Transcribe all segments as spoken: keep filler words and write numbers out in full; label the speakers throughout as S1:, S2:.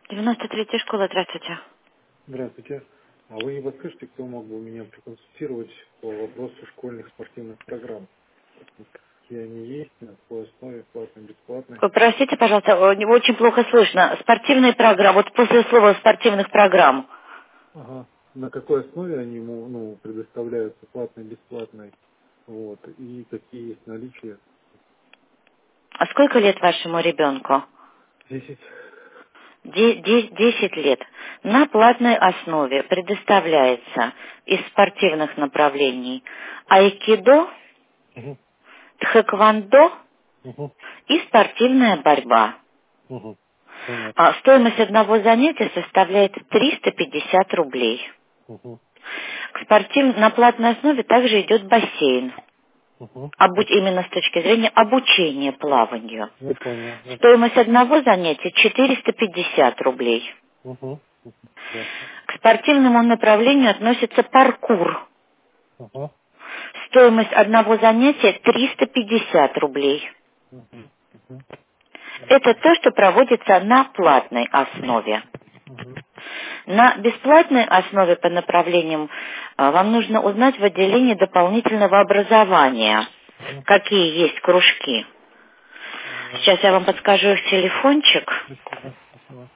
S1: девяносто третья школа, здравствуйте.
S2: Здравствуйте. А вы не подскажете, кто мог бы меня проконсультировать по вопросу школьных спортивных программ? Какие они есть, на какой основе, платной, бесплатной?
S1: Ой, простите, пожалуйста, о, не- очень плохо слышно. Спортивные программы, вот после слова спортивных программ.
S2: Ага. На какой основе они ему, ну, предоставляются, платной, бесплатной? Вот. И какие есть наличия?
S1: А сколько лет вашему ребенку?
S2: Десять.
S1: Де- де- десять лет. На платной основе предоставляется из спортивных направлений айкидо,
S2: Угу.
S1: тхэквондо
S2: Угу.
S1: и спортивная борьба.
S2: Угу. Понятно.
S1: А стоимость одного занятия составляет триста пятьдесят рублей.
S2: Угу.
S1: К спортив... На платной основе также идет бассейн.
S2: Угу.
S1: Обу- Именно с точки зрения обучения плаванию.
S2: Я понял. Я...
S1: Стоимость одного занятия четыреста пятьдесят рублей.
S2: Угу. Угу. Ясно.
S1: К спортивному направлению относится паркур.
S2: Угу.
S1: Стоимость одного занятия триста пятьдесят рублей.
S2: Угу. Угу.
S1: Это то, что проводится на платной основе.
S2: Угу.
S1: На бесплатной основе по направлениям а, вам нужно узнать в отделении дополнительного образования, какие есть кружки.
S2: Э,
S1: Сейчас я вам подскажу их телефончик.
S2: Спасибо. Спасибо.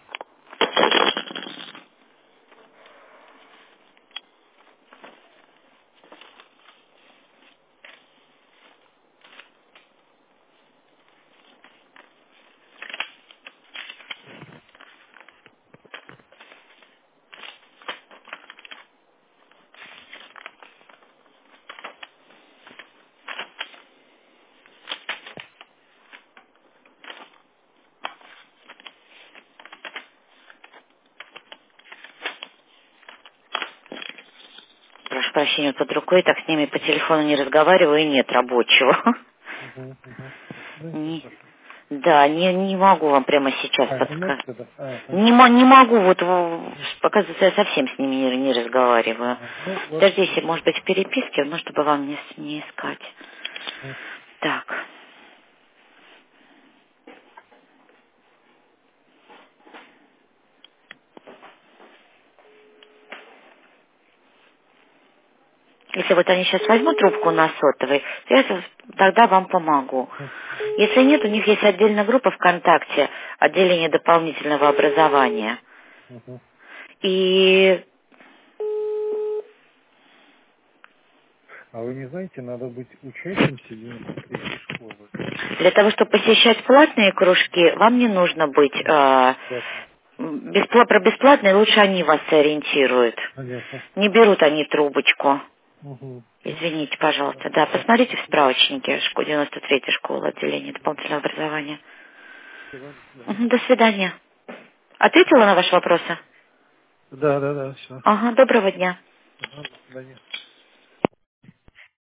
S1: Прошу прощения, под рукой, так с ними по телефону не разговариваю, и нет рабочего.
S2: Угу. Угу. Да, ничего
S1: Не-
S2: страшного.
S1: да, не, не могу вам прямо сейчас
S2: А, не
S1: подсказать.
S2: можете, да? А,
S1: Не,
S2: понятно.
S1: мо- не могу, вот, в- оказывается, я совсем с ними не, не разговариваю.
S2: Ага. Ну, вот.
S1: Даже если, может быть, в переписке, ну, чтобы вам не, с- не искать.
S2: Мгм.
S1: Так, если вот они сейчас возьмут трубку на сотовый, то я с- тогда вам помогу.
S2: Мгм.
S1: Если нет, у них есть отдельная группа ВКонтакте, отделение дополнительного образования.
S2: Мгм.
S1: И
S2: А вы не знаете, надо быть учащимся девяносто третьей школы.
S1: для того, чтобы посещать платные кружки, вам не нужно быть э,
S2: Бесплатно.
S1: беспла- про бесплатные, лучше они вас сориентируют.
S2: Понятно.
S1: Не берут они трубочку.
S2: Угу. Ну,
S1: Извините,
S2: да,
S1: пожалуйста. Да,
S2: да,
S1: посмотрите в
S2: спасибо.
S1: справочнике шко- девяносто третья школа, отделение дополнительного образования.
S2: Спасибо. До свидания.
S1: Мгм, до свидания. Ответила на ваши вопросы?
S2: Да, да, да, все.
S1: Ага, доброго дня.
S2: Ага, до свидания.